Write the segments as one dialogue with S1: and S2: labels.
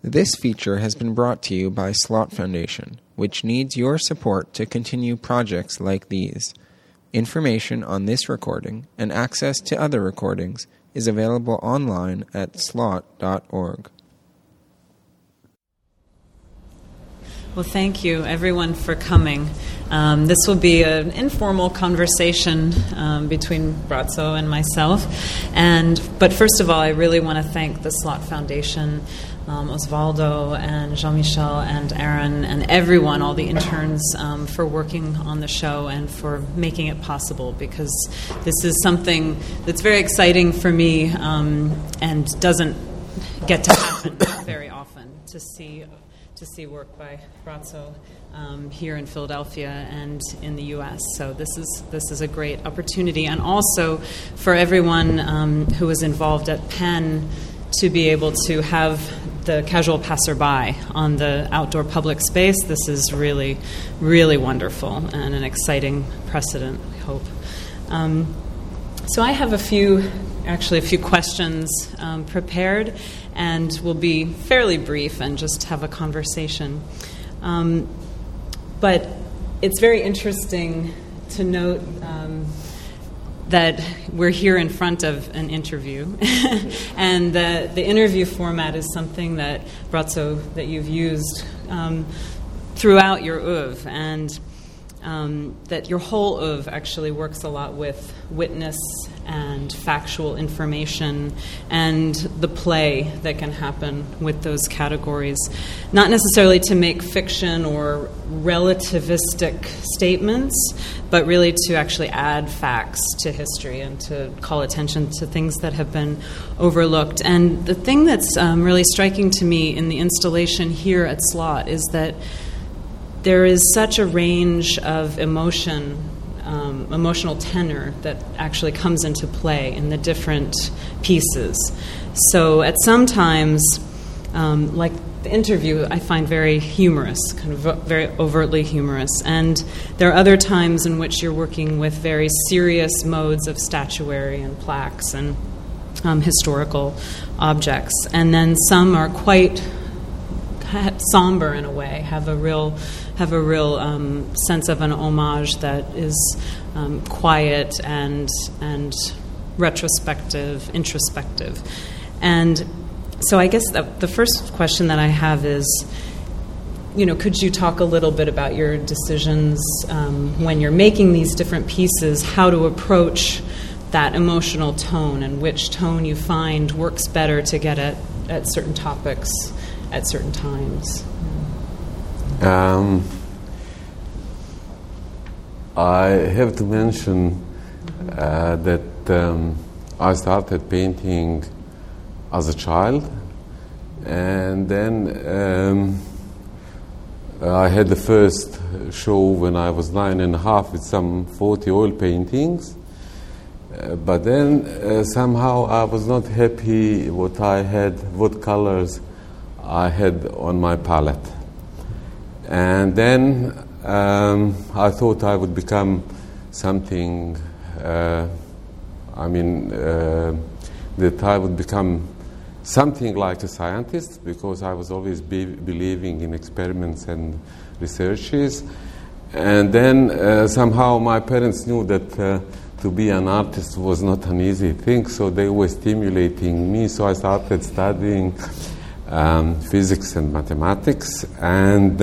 S1: This feature has been brought to you by Slot Foundation, which needs your support to continue projects like these. Information on this recording and access to other recordings is available online at slot.org.
S2: Well, thank you, everyone, for coming. This will be an informal conversation between Brazzo and myself. But first of all, I really want to thank the Slot Foundation, Osvaldo and Jean-Michel and Aaron and everyone, all the interns, for working on the show and for making it possible, because this is something that's very exciting for me and doesn't get to happen very often, to see work by Brazzo here in Philadelphia and in the U.S. So this is a great opportunity, and also for everyone who was involved at Penn to be able to have the casual passerby on the outdoor public space. This is really, really wonderful and an exciting precedent, I hope. So I have a few questions prepared, and we'll be fairly brief and just have a conversation. But it's very interesting to note that we're here in front of an interview, and the interview format is something that, Brazzo, that you've used throughout your oeuvre, and that your whole oeuvre actually works a lot with witness and factual information and the play that can happen with those categories. Not necessarily to make fiction or relativistic statements, but really to actually add facts to history and to call attention to things that have been overlooked. And the thing that's really striking to me in the installation here at Slot is that there is such a range of emotional tenor that actually comes into play in the different pieces. So at some times, like the interview, I find very humorous, kind of very overtly humorous. And there are other times in which you're working with very serious modes of statuary and plaques and historical objects. And then some are quite somber in a way, have a real sense of an homage that is quiet and retrospective, introspective. And so I guess the first question that I have is, could you talk a little bit about your decisions when you're making these different pieces, how to approach that emotional tone, and which tone you find works better to get at certain topics at certain times?
S3: I have to mention that I started painting as a child, and then I had the first show when I was 9.5 with some 40 oil paintings. But then somehow I was not happy what colors I had on my palette. And then I thought I would become something, that I would become something like a scientist, because I was always believing in experiments and researches. And then somehow my parents knew that to be an artist was not an easy thing, so they were stimulating me. So I started studying physics and mathematics and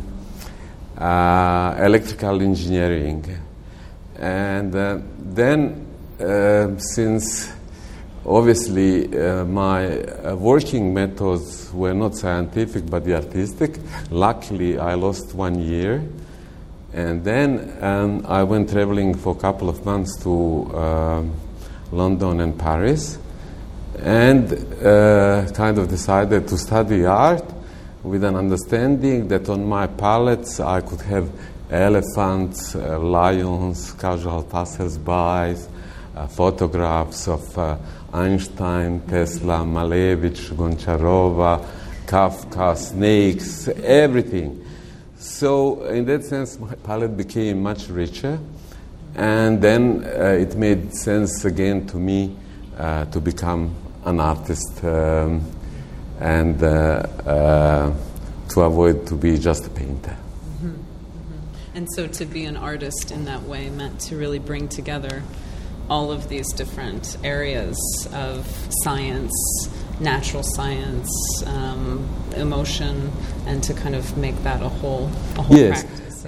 S3: electrical engineering. And then, since obviously my working methods were not scientific but the artistic, luckily I lost 1 year. And then I went traveling for a couple of months to London and Paris, and kind of decided to study art with an understanding that on my palettes I could have elephants, lions, casual passers-by, photographs of Einstein, Tesla, Malevich, Goncharova, Kafka, snakes, everything. So in that sense, my palette became much richer, and then it made sense again to me to become an artist. and to avoid to be just a painter.
S2: Mm-hmm. Mm-hmm. And so to be an artist in that way meant to really bring together all of these different areas of science, natural science, emotion, and to kind of make that a whole
S3: yes.
S2: practice.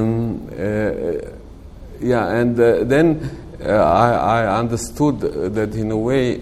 S3: And then I understood that in a way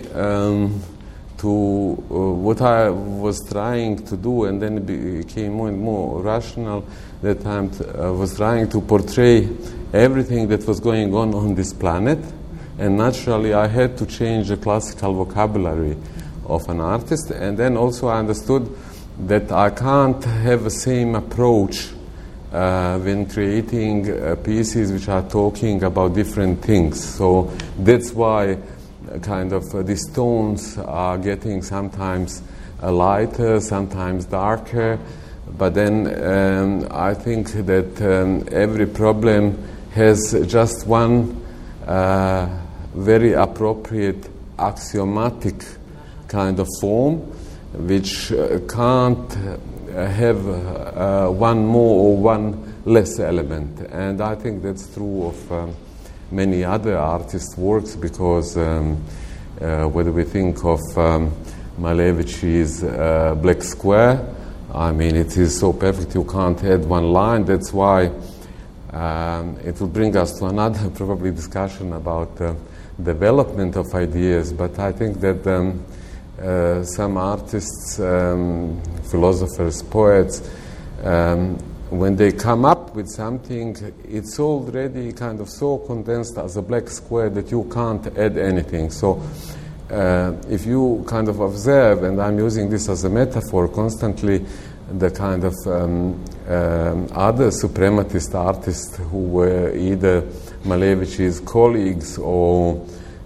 S3: what I was trying to do, and then it became more and more rational, that I was trying to portray everything that was going on this planet, and naturally I had to change the classical vocabulary of an artist, and then also I understood that I can't have the same approach when creating pieces which are talking about different things. So that's why kind of these tones are getting sometimes lighter, sometimes darker, but then I think that every problem has just one very appropriate axiomatic kind of form, which can't have one more or one less element. And I think that's true of many other artists' works, because whether we think of Malevich's Black Square, I mean, it is so perfect you can't add one line. That's why it will bring us to another probably discussion about development of ideas. But I think that some artists, philosophers, poets, when they come up with something, it's already kind of so condensed as a black square that you can't add anything. So if you kind of observe, and I'm using this as a metaphor constantly, the kind of other suprematist artists who were either Malevich's colleagues or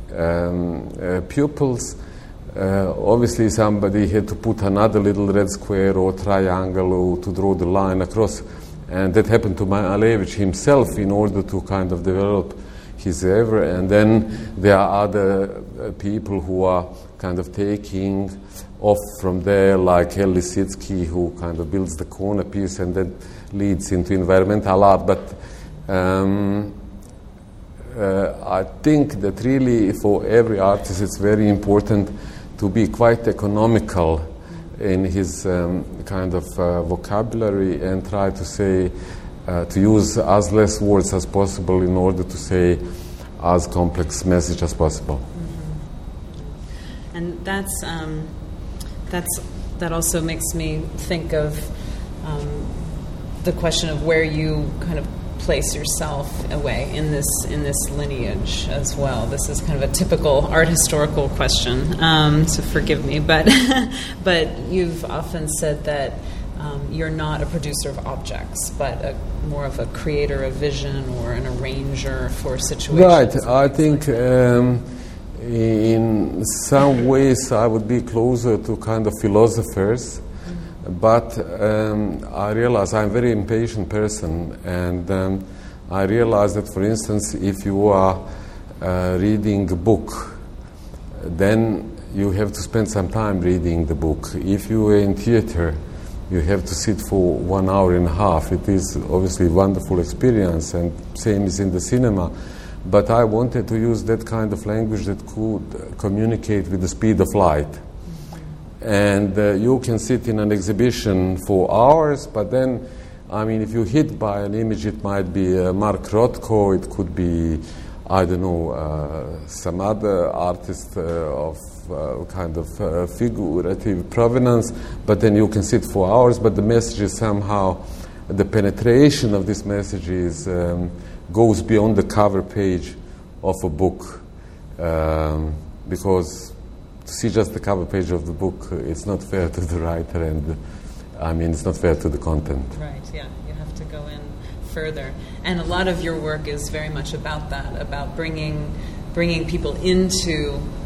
S3: pupils, obviously somebody had to put another little red square or triangle or to draw the line across, and that happened to Malevich himself in order to kind of develop his oeuvre. And then there are other people who are kind of taking off from there, like El Lissitzky, who kind of builds the corner piece and then leads into environmental art. But I think that really for every artist it's very important to be quite economical in his kind of vocabulary, and try to say, to use as less words as possible in order to say as complex message as possible.
S2: Mm-hmm. And that also makes me think of the question of where you kind of place yourself away in this lineage as well. This is kind of a typical art historical question, so forgive me, but you've often said that you're not a producer of objects, but more of a creator of vision or an arranger for situations.
S3: Right. I think in some ways I would be closer to kind of philosophers. But I realize I'm a very impatient person, and I realize that, for instance, if you are reading a book, then you have to spend some time reading the book. If you are in theater, you have to sit for 1 hour and a half. It is obviously a wonderful experience, and same is in the cinema. But I wanted to use that kind of language that could communicate with the speed of light. And you can sit in an exhibition for hours, but then, I mean, if you're hit by an image, it might be Mark Rothko, it could be, I don't know, some other artist of kind of figurative provenance, but then you can sit for hours, but the message is somehow, the penetration of this message is, goes beyond the cover page of a book, because to see just the cover page of the book, it's not fair to the writer, and I mean, it's not fair to the content.
S2: Right, yeah, you have to go in further. And a lot of your work is very much about that, about bringing people into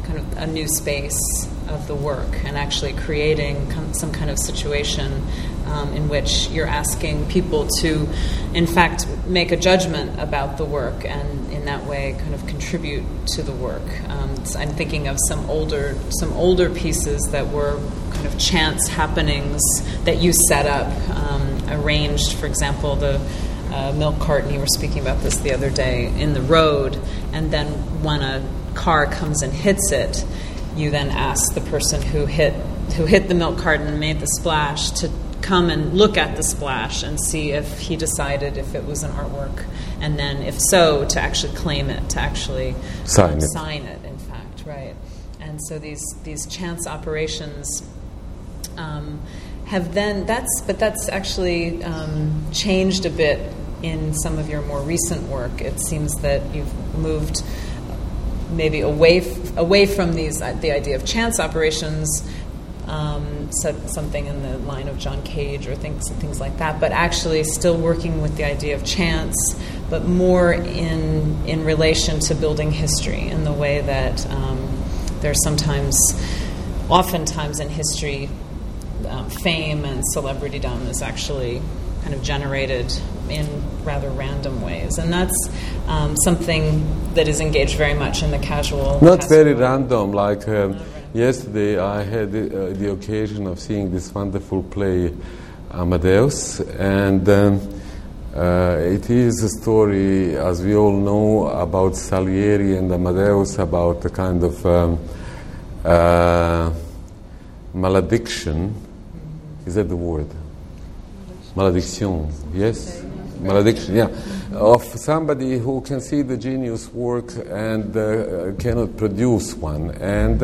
S2: kind of a new space of the work and actually creating some kind of situation in which you're asking people to, in fact, make a judgment about the work and in that way kind of contribute to the work. I'm thinking of some older pieces that were kind of chance happenings that you set up, arranged, for example, the milk carton, you were speaking about this the other day, in the road, and then when a car comes and hits it, you then ask the person who hit the milk carton and made the splash to come and look at the splash and see if he decided if it was an artwork, and then if so, to actually claim it, to actually sign it, in fact, right. And so these chance operations have then, that's actually changed a bit in some of your more recent work. It seems that you've moved maybe away from the idea of chance operations, something in the line of John Cage or things like that, but actually still working with the idea of chance, but more in relation to building history in the way that there's oftentimes in history, fame and celebritydom is actually kind of generated in rather random ways, and that's something that is engaged very much in the casual.
S3: Not very random. Like yesterday, I had the occasion of seeing this wonderful play, Amadeus, and it is a story, as we all know, about Salieri and Amadeus, about a kind of malediction. Is that the word? Malediction, yes? Malediction, yeah. Of somebody who can see the genius work and cannot produce one. And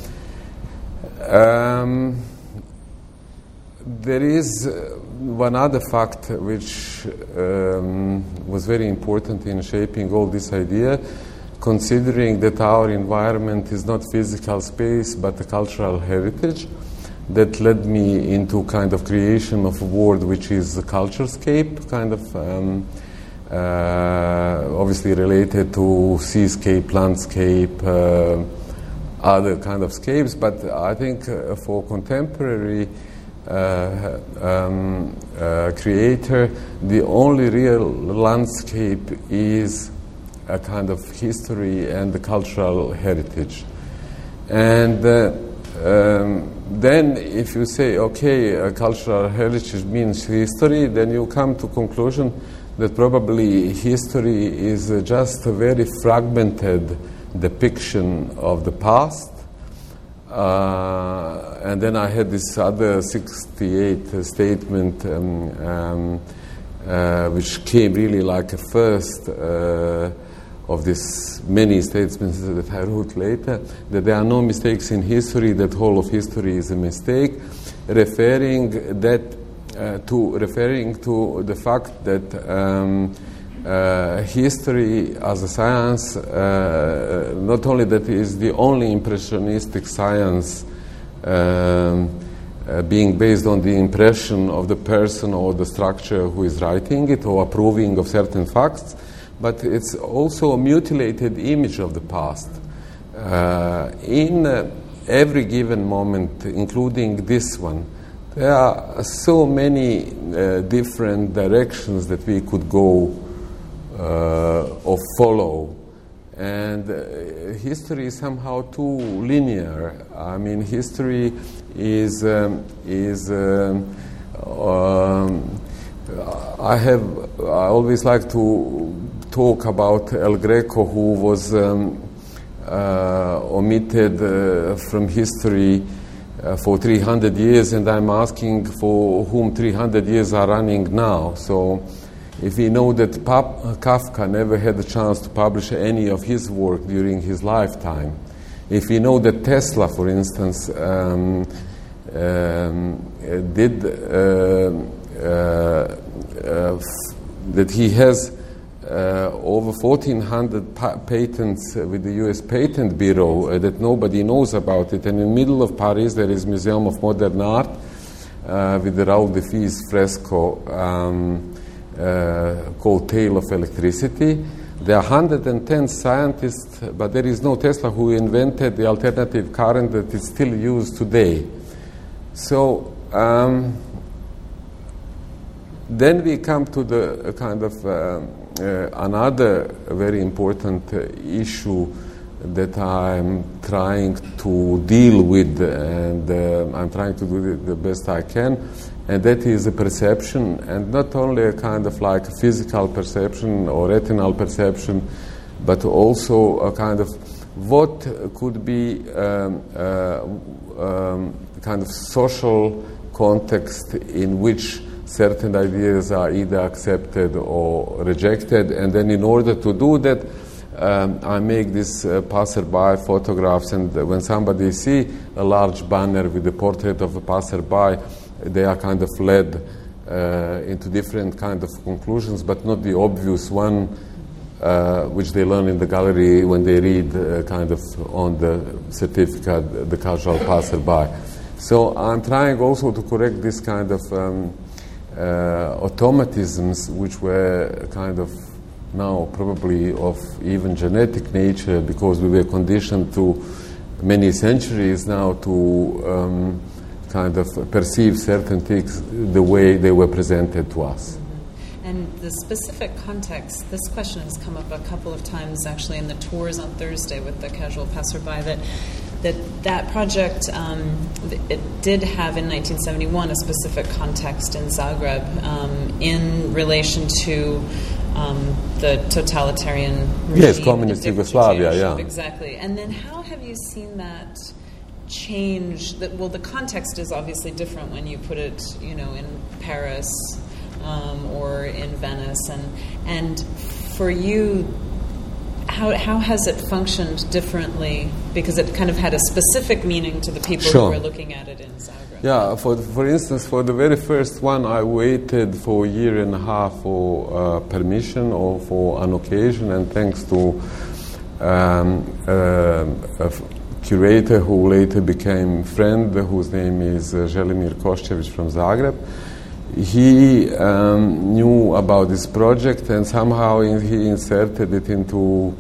S3: there is one other fact which was very important in shaping all this idea, considering that our environment is not physical space but a cultural heritage. That led me into kind of creation of a word which is a culturescape, kind of obviously related to seascape, landscape, other kind of scapes. But I think for contemporary creator, the only real landscape is a kind of history and the cultural heritage. And then if you say, okay, cultural heritage means history, then you come to conclusion that probably history is just a very fragmented depiction of the past. And then I had this other 68 statement, which came really like a first of these many statements that I wrote later, that there are no mistakes in history, that whole of history is a mistake, referring to the fact that history as a science, not only that is the only impressionistic science being based on the impression of the person or the structure who is writing it or approving of certain facts, but it's also a mutilated image of the past. In every given moment, including this one, there are so many different directions that we could go or follow. And history is somehow too linear. I mean, history is I always like to talk about El Greco, who was omitted from history for 300 years, and I'm asking for whom 300 years are running now. So if we know that Kafka never had a chance to publish any of his work during his lifetime, if we know that Tesla, for instance, that he has over 1,400 patents with the U.S. Patent Bureau that nobody knows about it. And in the middle of Paris, there is Museum of Modern Art with the Raoul de Fils fresco called Tale of Electricity. There are 110 scientists, but there is no Tesla who invented the alternative current that is still used today. So then we come to the kind of another very important issue that I'm trying to deal with, and I'm trying to do the best I can, and that is a perception, and not only a kind of like physical perception or retinal perception, but also a kind of what could be kind of social context in which certain ideas are either accepted or rejected, and then in order to do that, I make these passerby photographs, and when somebody see a large banner with the portrait of a passerby, they are kind of led into different kind of conclusions, but not the obvious one which they learn in the gallery when they read kind of on the certificate, the casual passerby. So I'm trying also to correct this kind of automatisms which were kind of now probably of even genetic nature, because we were conditioned to many centuries now to kind of perceive certain things the way they were presented to us.
S2: And the specific context, this question has come up a couple of times actually in the tours on Thursday with the casual passerby, that project, it did have in 1971 a specific context in Zagreb in relation to the totalitarian regime.
S3: Yes, communist Yugoslavia, yeah.
S2: Exactly. And then how have you seen that change? Well, the context is obviously different when you put it, in Paris or in Venice. And for you, how has it functioned differently? Because it kind of had a specific meaning to the people who were looking at it in Zagreb.
S3: Yeah, for instance, for the very first one, I waited for a year and a half for permission or for an occasion, and thanks to a curator who later became a friend, whose name is Želimir Koščević from Zagreb. He knew about this project, and somehow he inserted it into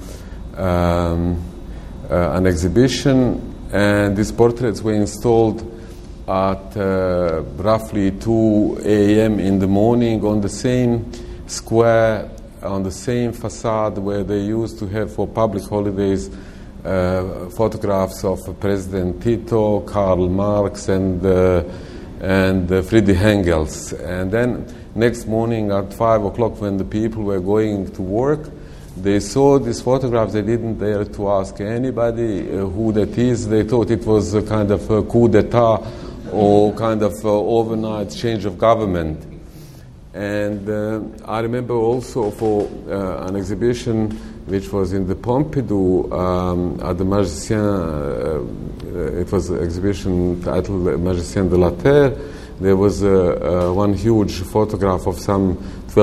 S3: an exhibition, and these portraits were installed at roughly 2 a.m. in the morning on the same square, on the same facade where they used to have for public holidays photographs of President Tito, Karl Marx, and Friedrich Engels. And then next morning at 5 o'clock, when the people were going to work, they saw these photographs. They didn't dare to ask anybody who that is. They thought it was a kind of a coup d'etat or kind of overnight change of government. And I remember also for an exhibition which was in the Pompidou at the Magicien, it was an exhibition titled Magicien de la Terre. There was one huge photograph of some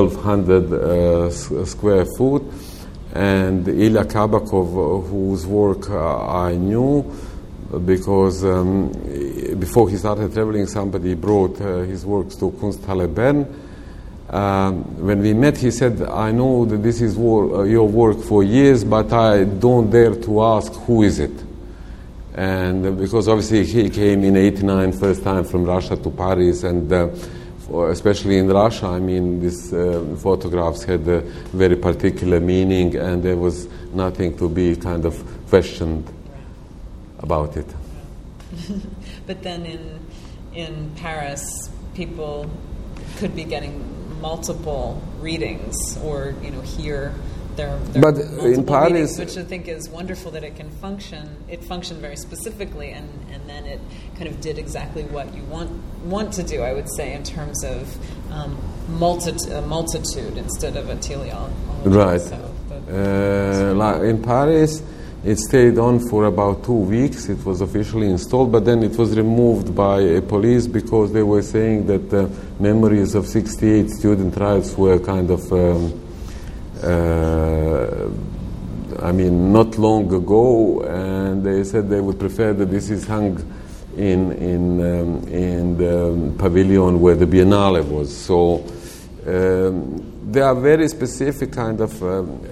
S3: 1,200 square foot, and Ilya Kabakov, whose work I knew, because before he started traveling, somebody brought his works to Kunsthalle Bern. When we met, he said, I know that this is your work for years, but I don't dare to ask who is it. And because obviously he came in 1989 first time from Russia to Paris, and especially in Russia, I mean, these photographs had a very particular meaning, and there was nothing to be kind of questioned about it.
S2: But then in Paris, people could be getting multiple readings, or hear their
S3: but
S2: multiple
S3: in Paris,
S2: readings, which I think is wonderful that it can function. It functioned very specifically, and then it kind of did exactly what you want to do, I would say, in terms of multitude instead of a teleology.
S3: Right.
S2: So,
S3: in Paris, it stayed on for about 2 weeks. It was officially installed, but then it was removed by police because they were saying that the memories of 68 student riots were kind of, not long ago, and they said they would prefer that this is hung in the pavilion where the Biennale was. So There are very specific kind of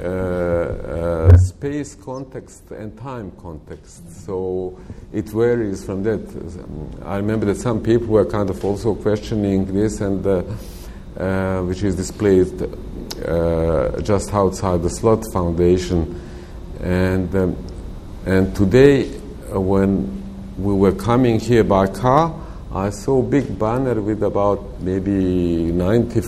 S3: space context and time context, so it varies from that. I remember that some people were kind of also questioning this, and which is displayed just outside the Slot Foundation, and today when we were coming here by car, I saw a big banner with about maybe 90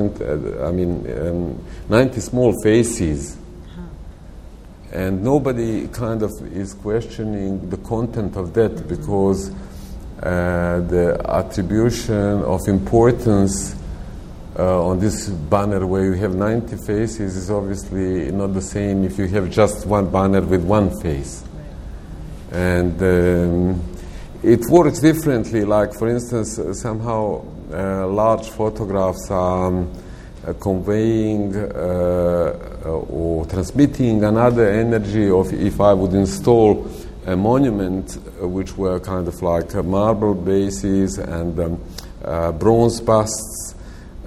S3: 90 small faces. And nobody kind of is questioning the content of that, because the attribution of importance on this banner where you have 90 faces is obviously not the same if you have just one banner with one face. And it works differently. Like, for instance, somehow large photographs are conveying or transmitting another energy of if I would install a monument which were kind of like marble bases and bronze busts,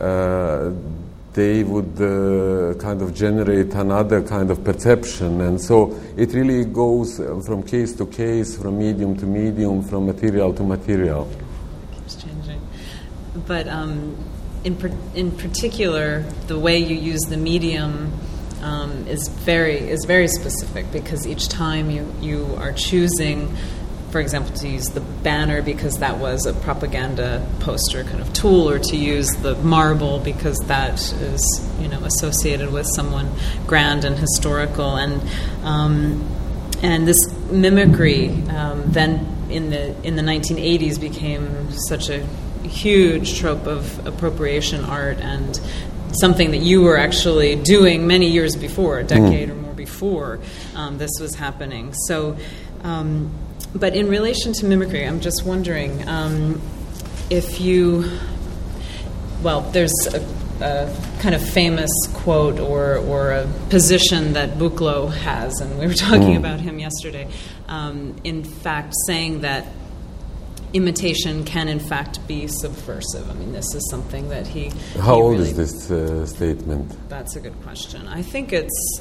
S3: they would kind of generate another kind of perception. And so it really goes from case to case, from medium to medium, from material to material.
S2: It keeps changing. But in particular, the way you use the medium is very specific, because each time you are choosing, for example, to use the banner because that was a propaganda poster kind of tool, or to use the marble because that is, associated with someone grand and historical, and this mimicry then in the 1980s became such a huge trope of appropriation art, and something that you were actually doing many years before, a decade or more before this was happening. So. But in relation to mimicry, I'm just wondering if there's a kind of famous quote or a position that Buchloh has, and we were talking about him yesterday, in fact saying that imitation can in fact be subversive. I mean, this is something that he...
S3: How old is this statement?
S2: That's a good question. I think it's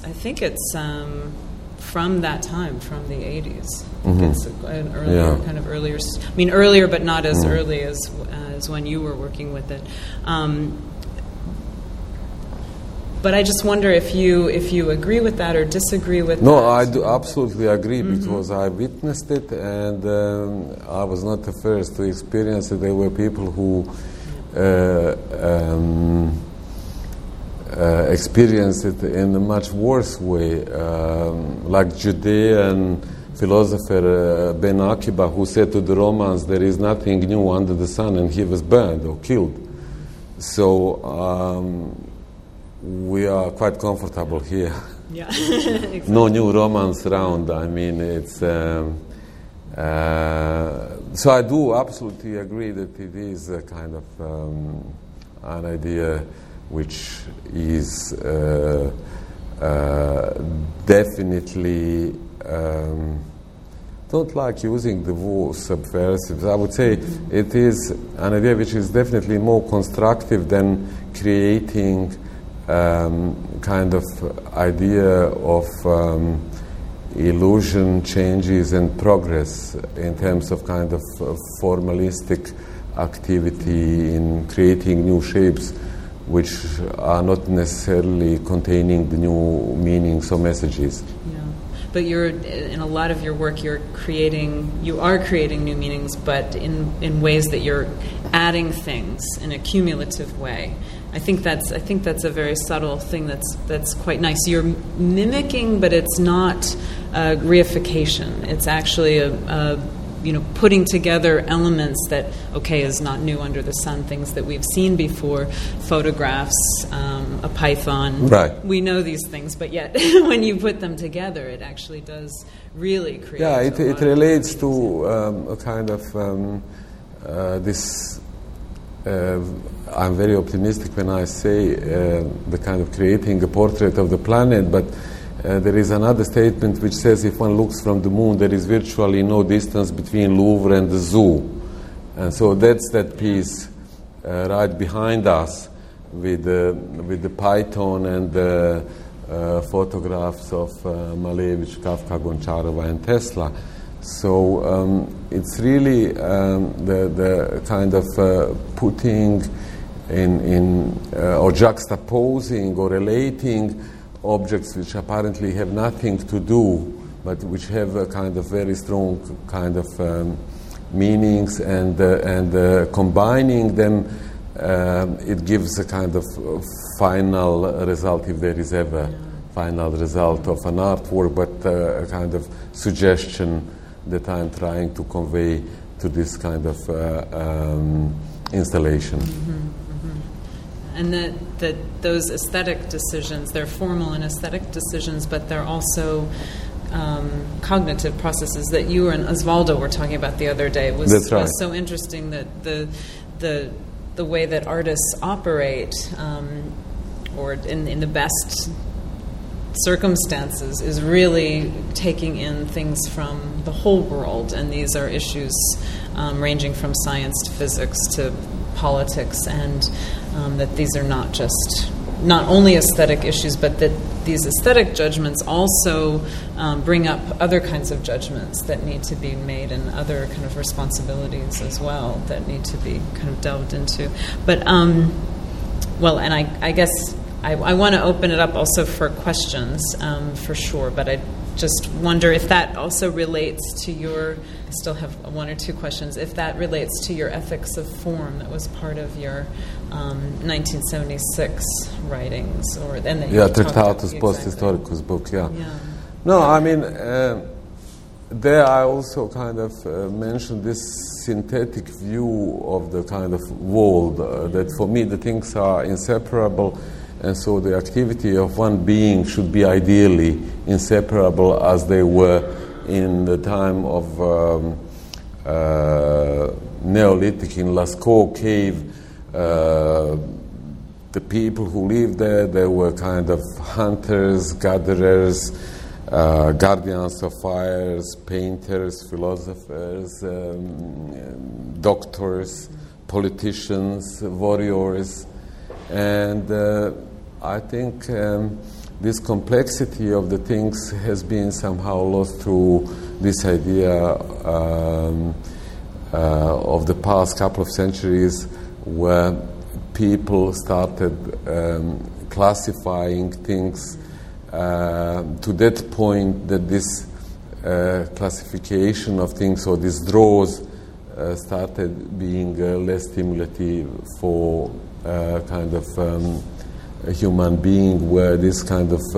S2: from that time, from the 80s. It's an earlier, kind of earlier... I mean, earlier, but not as early as when you were working with it. But I just wonder if you agree with that or disagree with that.
S3: No, I do absolutely agree, because I witnessed it, and I was not the first to experience it. There were people who experienced it in a much worse way, like Judean philosopher Ben Akiba, who said to the Romans, "There is nothing new under the sun," and he was burned or killed. So we are quite comfortable here.
S2: Yeah, exactly.
S3: No new romance around. I mean, it's so I do absolutely agree that it is a kind of an idea which is definitely don't like using the word subversive. I would say it is an idea which is definitely more constructive than creating kind of idea of illusion, changes, and progress in terms of kind of formalistic activity in creating new shapes which are not necessarily containing the new meanings or messages.
S2: Yeah. But you're, in a lot of your work, you are creating new meanings, but in ways that you're adding things in a cumulative way. I think that's a very subtle thing that's quite nice. You're mimicking, but it's not a reification. It's actually a putting together elements that, is not new under the sun, things that we've seen before, photographs, a python.
S3: Right.
S2: We know these things, but yet when you put them together, it actually does really create...
S3: Yeah, it relates to a kind of this... I'm very optimistic when I say the kind of creating a portrait of the planet, but there is another statement which says if one looks from the moon, there is virtually no distance between Louvre and the zoo. And so that's that piece right behind us. with the Python and the photographs of Malevich, Kafka, Goncharova, and Tesla. So it's really the kind of putting in or juxtaposing or relating objects which apparently have nothing to do, but which have a kind of very strong kind of meanings, and combining them, it gives a kind of final result, if there is ever final result of an artwork, but a kind of suggestion that I'm trying to convey to this kind of installation.
S2: And that those aesthetic decisions, they're formal and aesthetic decisions, but they're also cognitive processes that you and Osvaldo were talking about the other day.
S3: That's right.
S2: Was so interesting that the way that artists operate, or in the best circumstances, is really taking in things from the whole world, and these are issues ranging from science to physics to politics, and that these are not only aesthetic issues, but that these aesthetic judgments also bring up other kinds of judgments that need to be made, and other kind of responsibilities as well that need to be kind of delved into. But well, and I guess I want to open it up also for questions, for sure, but I just wonder if that also relates to your, I still have one or two questions, if that relates to your ethics of form that was part of your 1976 writings, or then that
S3: Tractatus Post-Historicus book, yeah. No, I mean, there I also kind of mentioned this synthetic view of the kind of world, that for me the things are inseparable, and so the activity of one being should be ideally inseparable as they were in the time of Neolithic in Lascaux cave. The people who lived there, they were kind of hunters, gatherers, guardians of fires, painters, philosophers, doctors, politicians, warriors. And I think this complexity of the things has been somehow lost through this idea of the past couple of centuries, where people started classifying things to that point that this classification of things, or these draws, started being less stimulative for kind of a human being, where this kind of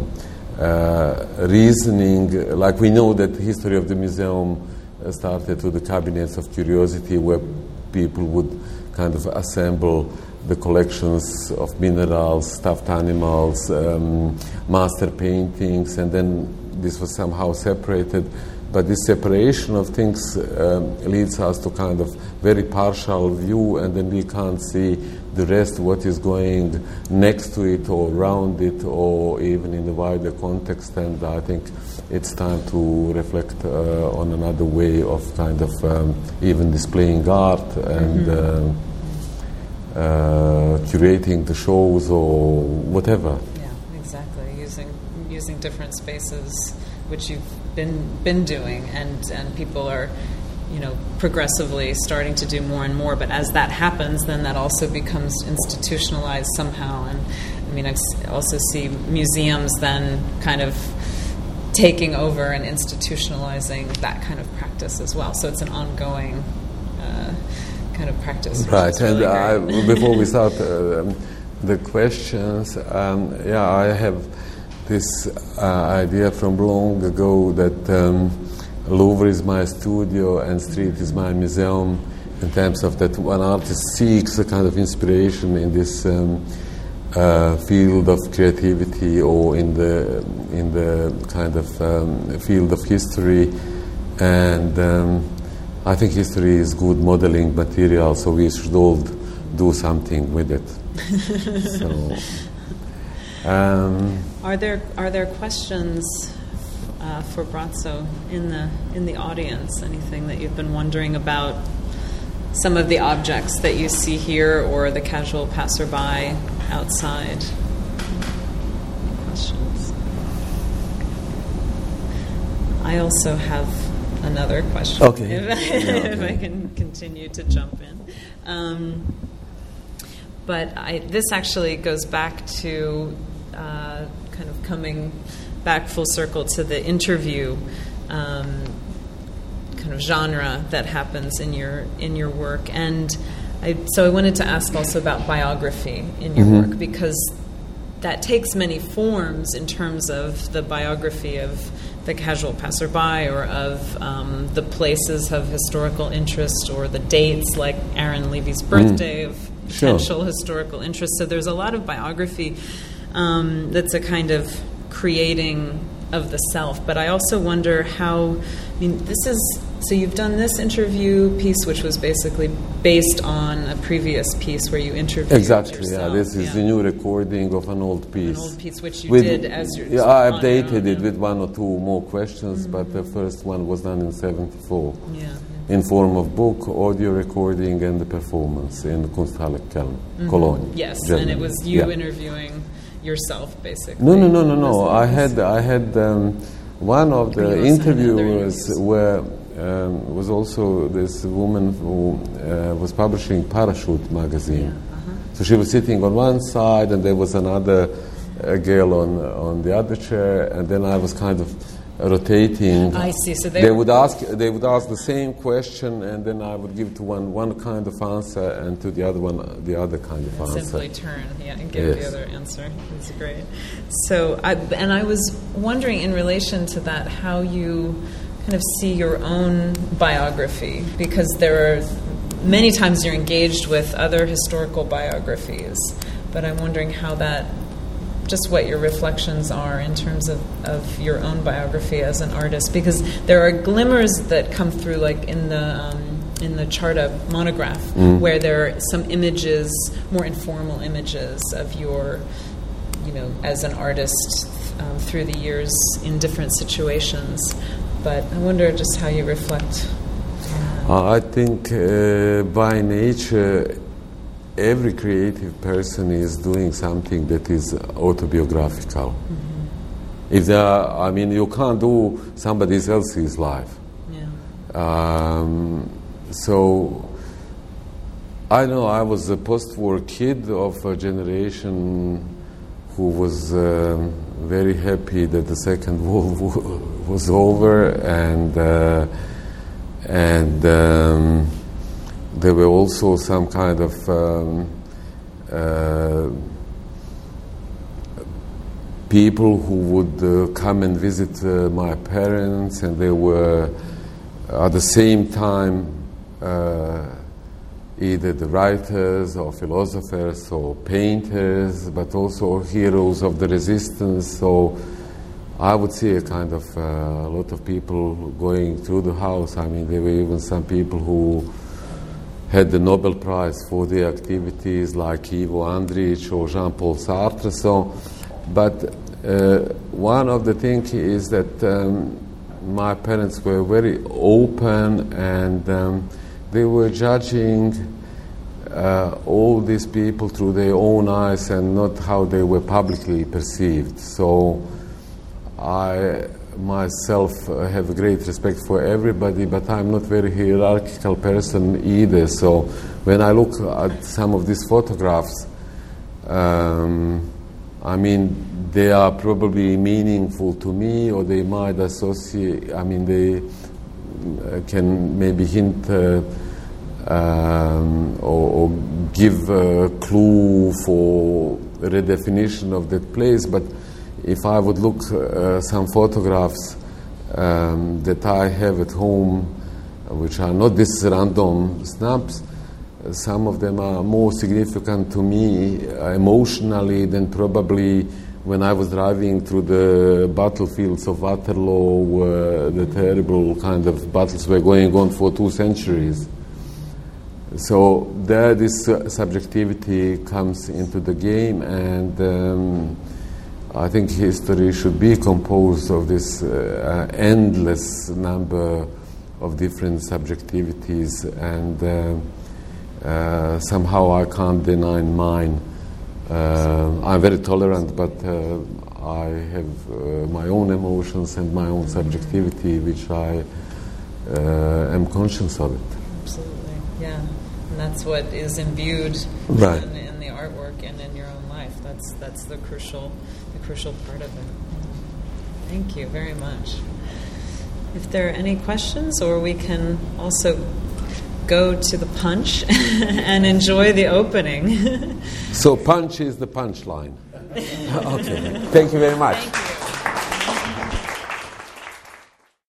S3: reasoning, like we know that the history of the museum started with the cabinets of curiosity, where people would kind of assemble the collections of minerals, stuffed animals, master paintings, and then this was somehow separated. But this separation of things leads us to kind of very partial view, and then we can't see the rest, what is going next to it or around it, or even in the wider context. And I think it's time to reflect on another way of kind of even displaying art and curating the shows or whatever.
S2: Yeah, exactly. Using different spaces, which you've been doing, and people are, progressively starting to do more and more. But as that happens, then that also becomes institutionalized somehow. And I mean, I also see museums then kind of taking over and institutionalizing that kind of practice as well. So it's an ongoing kind of practice.
S3: Right.
S2: Really
S3: and before we start the questions, I have this idea from long ago that Louvre is my studio and street is my museum, in terms of that one artist seeks a kind of inspiration in this field of creativity, or in the kind of field of history, and I think history is good modeling material, so we should all do something with it.
S2: Are there questions for Brazzo in the audience? Anything that you've been wondering about some of the objects that you see here or the casual passerby outside. Questions? I also have another question.
S3: Okay.
S2: If I can continue to jump in. But this actually goes back to kind of coming back full circle to the interview kind of genre that happens in your work. And so I wanted to ask also about biography in your work, because that takes many forms in terms of the biography of the casual passerby or of the places of historical interest or the dates like Aaron Levy's birthday of potential historical interest. So there's a lot of biography that's a kind of creating of the self. But I also wonder how, so you've done this interview piece, which was basically based on a previous piece where you interviewed
S3: Exactly,
S2: yourself.
S3: This is a new recording of an old piece.
S2: An old piece which you did as your...
S3: Yeah, I updated it with one or two more questions, but the first one was done in 1974.
S2: Yeah.
S3: In form of book, audio recording, and the performance in Kunsthalle Cologne.
S2: Yes,
S3: Germany.
S2: and it was you interviewing yourself, basically.
S3: No. I had one of the interviewers was also this woman who was publishing Parachute magazine. So she was sitting on one side, and there was another girl on the other chair, and then I was kind of rotating.
S2: I see. So
S3: they would ask the same question, and then I would give to one kind of answer, and to the other one the other kind of answer.
S2: Simply turn, and give the other answer. That's great. So, I was wondering in relation to that how you kind of see your own biography, because there are many times you're engaged with other historical biographies, but I'm wondering how that, just what your reflections are in terms of your own biography as an artist, because there are glimmers that come through, like in the Charta monograph, where there are some images, more informal images of your, as an artist through the years in different situations. But I wonder just how you reflect.
S3: I think by nature, every creative person is doing something that is autobiographical. If there are, you can't do somebody else's life. So I know I was a post-war kid of a generation who was very happy that the Second World War was over, and there were also some kind of people who would come and visit my parents, and they were at the same time either the writers or philosophers or painters, but also heroes of the resistance. So I would see a kind of a lot of people going through the house. There were even some people who had the Nobel Prize for their activities, like Ivo Andrić or Jean-Paul Sartre. But one of the things is that my parents were very open, and they were judging all these people through their own eyes and not how they were publicly perceived. So I myself have great respect for everybody, but I'm not very hierarchical person either. So when I look at some of these photographs, they are probably meaningful to me, or they might associate, they can maybe hint or give a clue for redefinition of that place. But if I would look some photographs that I have at home, which are not this random snaps, some of them are more significant to me emotionally than probably when I was driving through the battlefields of Waterloo, where the terrible kind of battles were going on for 2 centuries. So there this subjectivity comes into the game, and I think history should be composed of this endless number of different subjectivities, and somehow I can't deny mine. I'm very tolerant, but I have my own emotions and my own subjectivity, which I am conscious of it.
S2: Absolutely, yeah. And that's what is imbued
S3: Right.
S2: in the artwork and in your own life. That's the crucial part of it. Thank you very much. If there are any questions, or we can also go to the punch and enjoy the opening.
S3: So punch is the punchline. Okay. Thank you very much.
S2: Thank you.